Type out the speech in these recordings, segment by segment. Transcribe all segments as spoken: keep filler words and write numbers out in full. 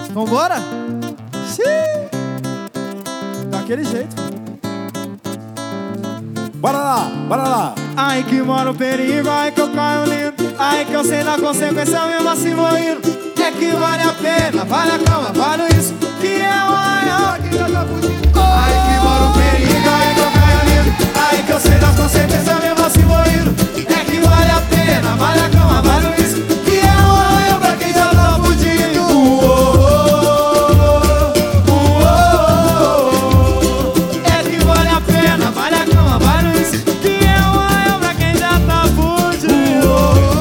Vambora? Xiii. Daquele jeito. Bora lá, bora lá. Ai que mora o perigo, ai que eu caio lindo. Ai que eu sei da consequência mesmo assim vou indo. É que vale a pena, vale a calma, vale isso. Que é o maior que já tá fugindo. Ai que mora o perigo, ai que eu caio lindo. Ai que eu sei das consequências mesmo assim vou indo. É que vale a pena, vale a calma, vale isso. Que é o maior pra quem já tá fugindo. É que vale a pena, vale a calma, vale isso. Que é o maior pra quem já tá fugindo.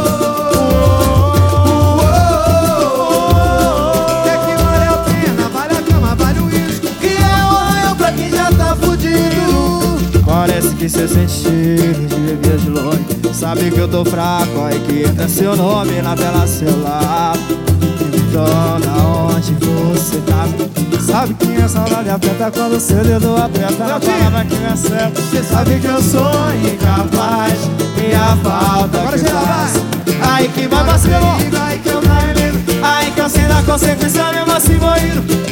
É que vale a pena, vale a calma, vale o risco. Que é o maior pra quem já tá fudido. Parece que cê sente cheiro de bebida de longe. Sabe que eu tô fraco, aí que entra seu nome na tela celular. Então, na onde você tá? Sabe que a saudade aperta quando seu dedo aperta na palavra que me acerta. Cê sabe que eu sou incapaz e a falta Agora que geral, faz. Ai que vai vacilou, ai que eu caio lindo. Ai que eu sei da consequência mesmo assim vou indo.